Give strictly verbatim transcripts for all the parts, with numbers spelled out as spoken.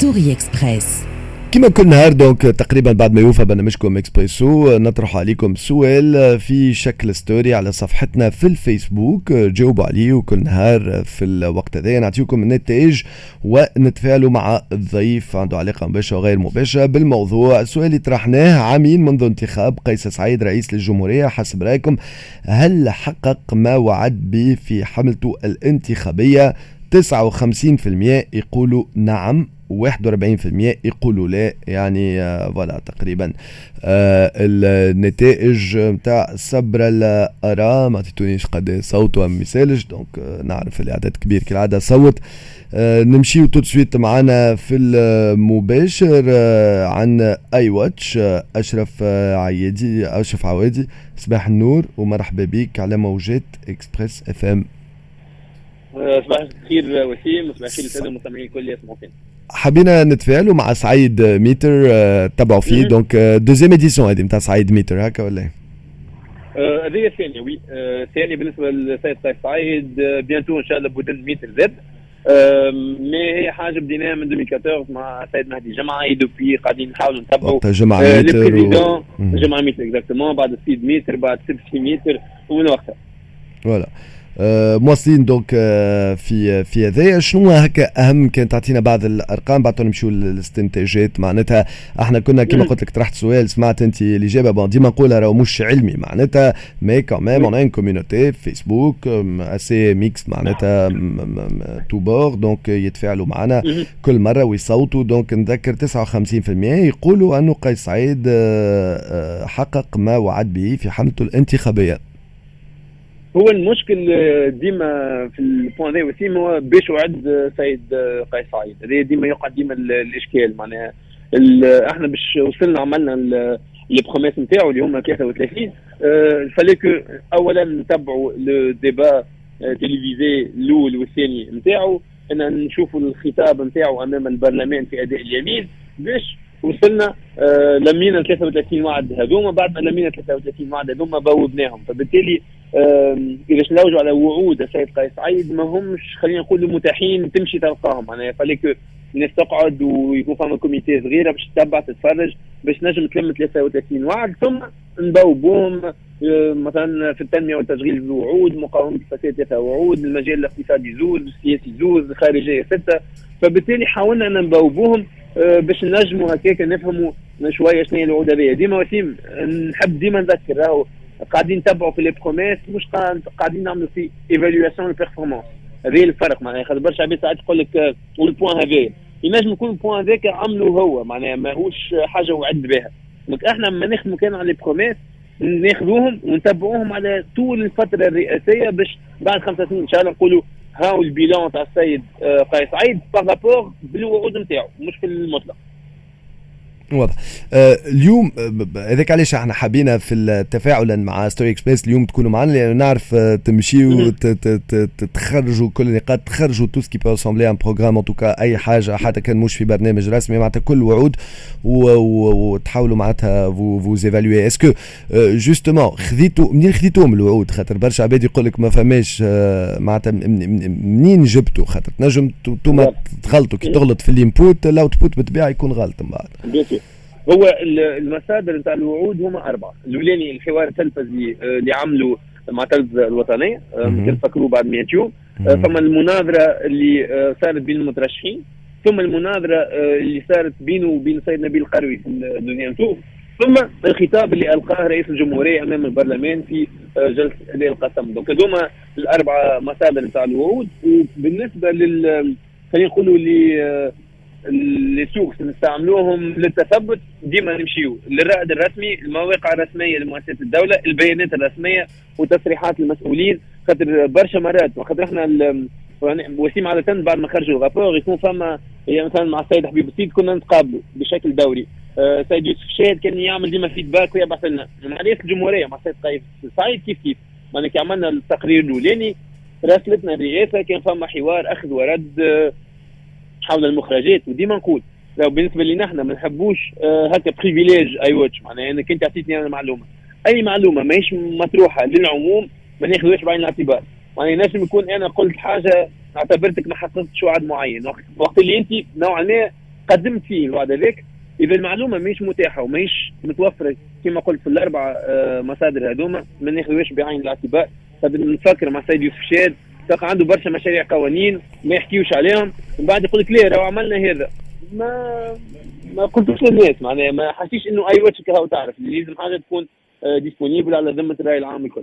ستوري إكسبريس. كما كل نهار دونك تقريبا بعد ما يوفى برنامجكم اكسبريسو نطرح عليكم سؤال في شكل ستوري على صفحتنا في الفيسبوك، جاوبوا عليه، وكل نهار في الوقت هذا نعطيكم النتائج ونتفاعلوا مع الضيف عنده علاقه مباشره وغير مباشره بالموضوع. السؤال اللي طرحناه: عامين منذ انتخاب قيس سعيد رئيس للجمهوريه، حسب رايكم هل حقق ما وعد به في حملته الانتخابيه؟ تسعة وخمسين بالمئة يقولوا نعم، واحد وأربعين بالمئة يقولوا لا. يعني آه فوالا تقريبا آه النتائج متاع صبر الآراء. ما عطيتونيش قد صوتوا مثالج، دونك آه نعرف العدد كبير كالعادة صوت. آه نمشيو تو سويت معنا في المباشر آه عن اي واتش. آه اشرف آه عيادي اشرف عوادي، صباح النور ومرحبا بك على موجات اكسبريس اف ام. صباح الخير وسيم، صباح الخير للساده المستمعين الكل اللي يسمعوا فينا. حبينا نتفاعلوا مع سعيد ميتر، تبعوا فيه دونك دوزيام اديسيون هذه نتاع سعيد ميتر، هكا ولا؟ هذه الثانيه وي الثانيه بالنسبه للسيد قيس سعيد. بيانتو ان شاء الله بودن ميتر زاد. مي هي حاجه بديناها من ألفين وأربعطاش مع السيد مهدي جمعي، دوبي قاعدين نحاولوا نتبعوا جمعة ميتر و... جمعة ميتر اكزاكتومون، بعد السيد ميتر، بعد سبسي ميتر، ومن وقتها فوالا أه مواصلين دونك أه في في هذايا. شنو هكا اهم كان تعطينا بعض الارقام بعد نمشيو للاستنتاجات؟ معناتها احنا كنا كما قلت لك طرحت سؤال، سمعت انت الاجابه. بون ديما نقولها راهو مش علمي معناتها، مي كمان اون ان كوميونيتي فيسبوك اسي ميكس معناتها تو بور، دونك يتفاعلوا معنا كل مره ويصوتوا. دونك نذكر تسعة وخمسين بالمئة يقولوا انه قيس سعيد حقق ما وعد به في حملته الانتخابيه. هو المشكل ديما في البوان ذا وسيم هو باش وعد سيد قيس سعيد، هذا ديما يقع ديما الاشكال. معناها احنا باش وصلنا عملنا البروميس نتاعو اللي هما ثلاثة وثلاثين، فليكو اولا نتبعوا لو ديبا تلفزيوني الاول والثاني نتاعو، ان نشوفوا الخطاب نتاعو امام البرلمان في اداء اليمين، باش وصلنا آه لمينا ثلاثة وثلاثين وعد هذوما. بعد ما لمينا ثلاثة وثلاثين وعد هذوما بوبناهم، فبالتالي آه اذا نلوجوا على وعود السيد قيس سعيد ما همش خلينا نقول متاحين تمشي تلقاهم. معناها فليك الناس تقعد ويكون فما كوميتي صغيره باش تتبع تتفرج باش نجم تلم ثلاثة وثلاثين وعد، ثم نبوبوهم. آه مثلا في التنميه والتشغيل وعود، مقاومه الفساد ثلاثه وعود، المجال الاقتصادي زوز، السياسي زوز، الخارجيه سته. فبالتالي حاولنا ان نبوبوهم باش نجموا هكاك نفهموا شويه شنو هي الوعود هذه. ديما وسيم نحب ديما نذكر راهو قاعدين نتبعوا في لي بروميس، مش قاعدين نعملوا في ايفالواسيون البيرفورمانس. هذا الفرق. معناها خاطر برشا عباد ساعات تقول لك والبوان هذايا ينجم يكون البوان هذاك عملوا هو، معناها ماهوش حاجه وعد بها. دونك احنا لما نخدموا كان على لي بروميس ناخذوهم ونتبعوهم على طول الفتره الرئاسيه، باش بعد خمسة سنين ان شاء الله نقولوا هاو البيلان تاع السيد قيس سعيد بارابور بالوعود نتاعو، مش في المطلق. واضح. آه اليوم هذاك علاش احنا حابين في التفاعل مع ستوري اكسبريس اليوم تكونوا معنا، لان نعرف آه تمشيوا تخرجوا كل النقاط، تخرجوا تو سكي بو اسامبلي ان بروغرام ان توكا اي حاجه حتى كان مش في برنامج رسمي، معناتها كل وعود وتحاولوا معناتها فو فو ايفالوي. اسكو جوستومون خذيتوا منين خذيتوهم الوعود؟ خاطر برشا عباد يقول لك ما فماش آه معناتها منين جبتوا؟ خاطر تنجم انتوما تغلطوا كي تغلط في الانبوت الاوتبوت بالطبيعه يكون غلط من بعد. هو المصادر نتاع الوعود هما اربعه. الاولاني الحوار التلفزي اللي عملوا مع التلفزه الوطنيه، يمكن تفكروا بعد مئة يوم. ثم المناظره اللي صارت بين المترشحين، ثم المناظره اللي صارت بينه وبين السيد نبيل القروي في الدنيا تو، ثم الخطاب اللي القاه رئيس الجمهوريه امام البرلمان في جلسه القسم. دونك هذوما الاربعه مصادر نتاع الوعود. وبالنسبه لل خلينا نقولوا اللي اللي سوق نستعملوهم للتثبت، ديما نمشيو للرائد الرسمي، المواقع الرسميه لمؤسسات الدوله، البيانات الرسميه وتصريحات المسؤولين. خاطر برشا مرات خاطر احنا وسيم عاده بعد ما خرجوا الرابور يكون فما يعني مثلا مع السيد حبيب السيد كنا نتقابلوا بشكل دوري. أه سيد يوسف شاهد كان يعمل ديما فيدباك ويبعث لنا مع رئيس الجمهوريه مع السيد قيس سعيد كيف كيف. معناها كي عملنا التقرير الاولاني راسلتنا الرئاسه كان فما حوار اخذ ورد أه حول المخرجات. وديما نقول لو بالنسبه لنا احنا ما نحبوش آه هكا بريفيليج اي واتش، معناها انك انت عطيتني انا معلومه، اي معلومه ماهيش مطروحه للعموم ما ناخذوش بعين الاعتبار. معناها نجم يكون انا قلت حاجه اعتبرتك ما حققتش وعد معين، وقت اللي انت نوعا ما قدمت فيه الوعد هذاك، اذا المعلومه ماهيش متاحه وماهيش متوفره كما قلت في الاربع مصادر هذوما ما ناخذوش بعين الاعتبار. نفكر مع سيد يوسف شاد تلقى عنده برشا مشاريع قوانين ما يحكيوش عليهم، من بعد يقول لك ليه راهو عملنا هذا، ما ما قلتوش للناس، معناها ما حسيش انه اي وجه كهو تعرف لازم حاجه تكون ديسبونيبل على ذمه الراي العام الكل.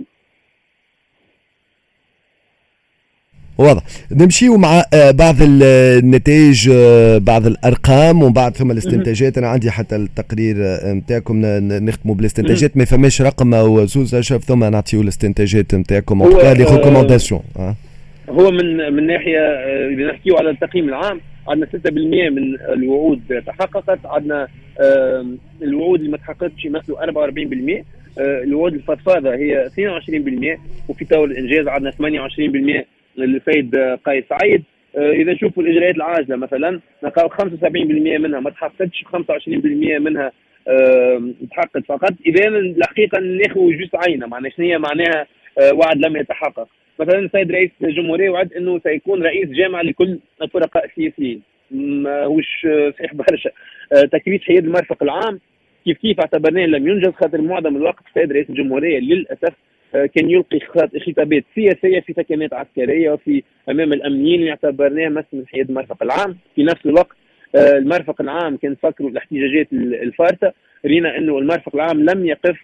واضح. نمشيو مع بعض النتائج، بعض الارقام ومن بعد ثم الاستنتاجات. انا عندي حتى التقرير نتاعكم نختموا بالاستنتاجات، ما فماش رقم او زوز اشرف ثم نعطيو الاستنتاجات نتاعكم او لي ريكومونداسيون. هو من من ناحيه اذا نحكيو على التقييم العام عندنا ستة بالمئة من الوعود تحققت، عندنا الوعود اللي ما تحققتش يمثلوا أربعة وأربعين بالمئة، الوعود الفضفاضه هي اثنين وعشرين بالمئة، وفي طور الانجاز عندنا ثمانية وعشرين بالمئة للسيد قيس سعيد. اذا نشوفوا الاجراءات العاجله مثلا نلقاو خمسة وسبعين بالمئة منها ما تحققتش، خمسة وعشرين بالمئة منها تحققت فقط. اذا الحقيقه ناخذ جزء عينه، معناها شنو هي معناها وعد لم يتحقق. مثلا السيد رئيس الجمهوريه وعد انه سيكون رئيس جامعه لكل الفرقاء السياسيين، ما هوش صحيح برشا. تكريس حياد المرفق العام كيف كيف اعتبرناه لم ينجز، خاطر معظم الوقت السيد رئيس الجمهوريه للاسف كان يلقي خطابات سياسيه في سكنات عسكريه وفي امام الامنيين اللي اعتبرناه مس من حياد المرفق العام. في نفس الوقت المرفق العام كان فكروا الاحتجاجات الفارطه، رينا انه المرفق العام لم يقف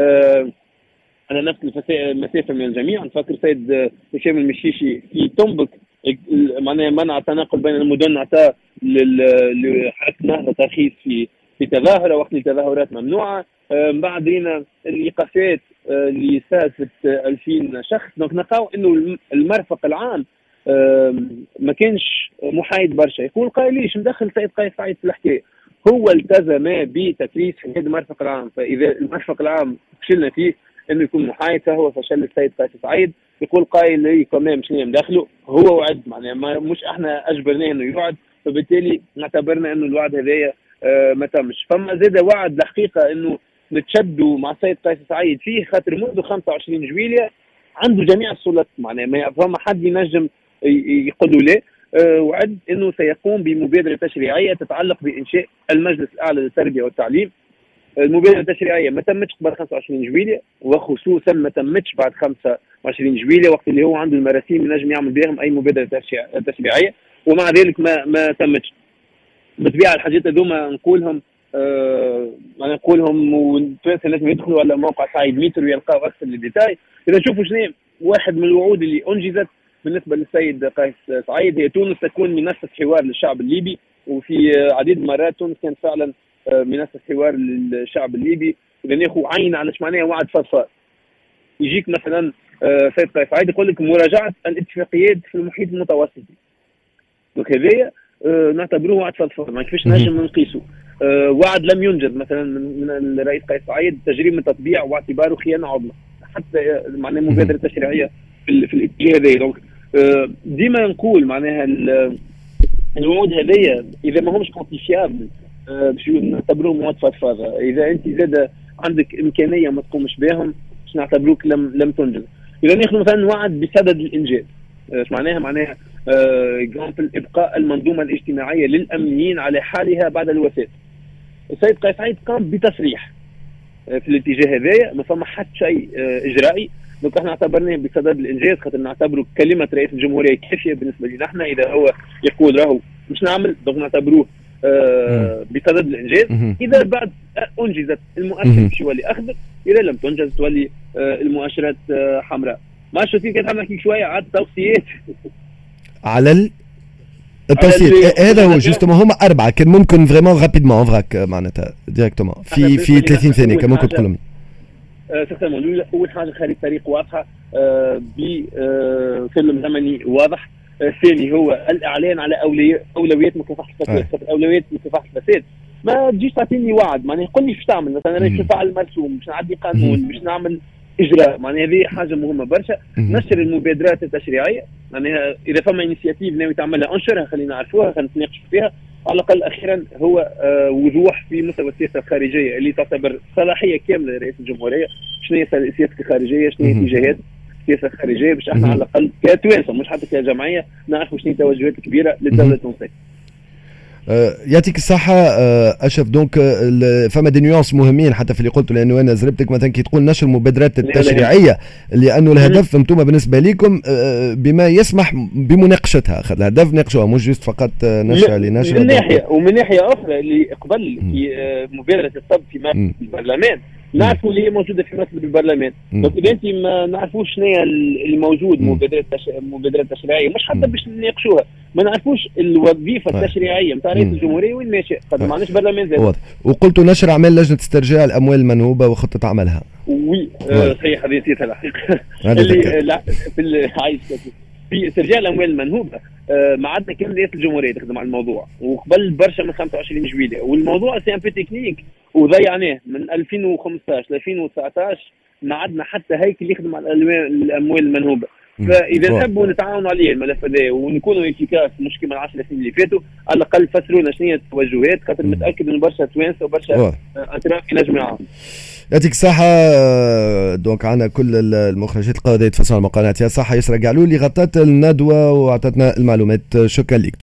على نفس المسافه من الجميع. نفكر سيد هشام المشيشي في تنبك معناها منع التنقل بين المدن، عطاه لحركه نهضه ترخيص في في تظاهره وقت التظاهرات ممنوعه. من بعد رينا الايقافات اللي سالفت ألفين شخص. دونك نلقاو انه المرفق العام ما كانش محايد برشا. يقول قال ليش مدخل سيد قيس سعيد في الحكايه، هو التزم بتكريس حياد المرفق العام، فاذا المرفق العام فشلنا فيه انه يكون محايد فهو فشل السيد قيس سعيد. يقول قايل لي كمان شنو مدخله، هو وعد معناها مش احنا اجبرناه انه يوعد، فبالتالي نعتبرنا انه الوعد هذايا آه ما تمش. فما زاد وعد الحقيقه انه نتشدوا مع السيد قيس سعيد فيه، خاطر منذ خمسة وعشرين جويلية عنده جميع السلطات، معناها ما فما حد ينجم يقول له لا. أه وعد انه سيقوم بمبادره تشريعيه تتعلق بانشاء المجلس الاعلى للتربيه والتعليم. المبادره التشريعيه ما تمتش قبل خمسة وعشرين جويلية، وخصوصا ما تمتش بعد خمسة وعشرين جويلية وقت اللي هو عنده المراسيم ينجم يعمل بهم اي مبادره تشريعيه، ومع ذلك ما ما تمتش. بالطبيعه الحاجات هذوما نقولهم أه ما نقولهم والتوانسه لازم يدخلوا على موقع سعيد ميتر ويلقاو اكثر الديتاي. اذا نشوفوا شنو واحد من الوعود اللي انجزت بالنسبه للسيد قيس سعيد، هي تونس تكون منصه حوار للشعب الليبي، وفي عديد المرات تونس كانت فعلا منصه حوار للشعب الليبي. اذا ناخذ عين على ايش معناها وعد فضفاض، يجيك مثلا سيد قيس سعيد يقول لك مراجعه الاتفاقيات في المحيط المتوسطي، دونك هذايا نعتبروه وعد فضفاض، ما كيفاش نجم نقيسه. أه وعد لم ينجز مثلا من, من الرئيس قيس سعيد تجريم التطبيع واعتباره خيانه عظمى، حتى معناها مبادره تشريعيه في, في الاتجاه هذا. دونك أه ديما نقول معناها الوعود هذيا اذا ما همش كونتيفيابل أه باش نعتبروهم وعد فضفاضه. اذا انت زاد عندك امكانيه ما تقومش بهم باش نعتبروك لم لم تنجز. اذا ناخذ مثلا وعد بسدد الانجاز، ايش معناها؟ معناها اكزامبل أه ابقاء المنظومه الاجتماعيه للامنيين على حالها بعد الوفاه. السيد قيس سعيد قام بتصريح في الاتجاه هذايا، ما فما حتى شيء اجرائي. دونك احنا اعتبرناه بسبب الانجاز، خاطر نعتبره كلمه رئيس الجمهوريه كافيه بالنسبه لنا احنا. اذا هو يقول راهو مش نعمل، دونك نعتبروه آه بسبب الانجاز. اذا بعد انجزت المؤشر باش يولي اخضر، اذا لم تنجز تولي آه المؤشرات آه حمراء. ما شفتي كنت نحكي شويه على التوصيات على ال التوصيات هذا هو جوستومون هما أربعة. كان ممكن فريمون رابيدمون فراك معناتها ديريكتومون في في ثلاثين ثانية كان ممكن تقولهم. سيغتامون أول حاجة خارج طريق واضحة بفيلم زمني واضح. الثاني هو الإعلان على أولويات مكافحة الفساد. أولويات مكافحة الفساد ما تجيش تعطيني وعد، معناها قل لي شو تعمل مثلا. أنا باش نفعل مرسوم، باش نعدي قانون، باش نعمل اجراء، معناها هذه حاجه مهمه برشا. نشر المبادرات التشريعيه، معناها اذا فما انيشيتيف ناوي تعملها انشرها، خلينا نعرفوها، خلينا نتناقشوا فيها. على الاقل اخيرا هو آه وضوح في مستوى السياسه الخارجيه اللي تعتبر صلاحيه كامله لرئيس الجمهوريه. شنو هي السياسه الخارجيه، شنو هي اتجاهات السياسه الخارجيه، باش احنا على الاقل كتوانسه مش حتى كجمعيه نعرفوا شنو هي التوجهات الكبيره للدوله التونسيه. آه، يعطيك الصحة آه، أشرف. دونك آه، فما دي نيونس مهمين حتى في اللي قلته، لأنه أنا زربتك مثلا كي تقول نشر المبادرات التشريعية، لأنه الهدف أنتم بالنسبة لكم آه، بما يسمح بمناقشتها، خد الهدف ناقشوها مش جست فقط نشر لنشر. من ناحية، ومن ناحية أخرى اللي قبل في آه، مبادرة الصب في مجلس البرلمان نعرفوا اللي هي موجوده في مكتب البرلمان. دونك اذا انت ما نعرفوش شنو اللي موجود مبادرات تش... مبادرات تشريعيه، مش حتى باش نناقشوها، ما نعرفوش الوظيفه التشريعيه نتاع رئيس الجمهوريه وين ماشيه، خاطر ما عندناش برلمان زاد. وقلتوا نشر اعمال لجنه استرجاع الاموال المنهوبه وخطه عملها. وي آه صحيح، هذه نسيتها الحقيقه. اللي لا في عايز في استرجاع الاموال المنهوبه آه ما عندنا كان رئيس الجمهوريه تخدم على الموضوع، وقبل برشا من خمسة وعشرين جويلية، والموضوع سي ان بي تكنيك وضيعناه من ألفين وخمسطاش ل ألفين وتسعطاش، ما عندنا حتى هيكل يخدم على الاموال المنهوبه. فاذا نحبوا نتعاونوا عليه الملف هذا ونكونوا افيكاس مش كيما العشر سنين اللي فاتوا، على الاقل فسرونا شنو هي التوجهات، خاطر متاكد ان برشا توانسه وبرشا اطراف ينجموا يعاونوا. يعطيك الصحة. دونك عنا كل المخرجات القضائية تفصلوا على قناة يا صحة يسرى قعلولي غطت الندوة وعطتنا المعلومات. شكرا لك.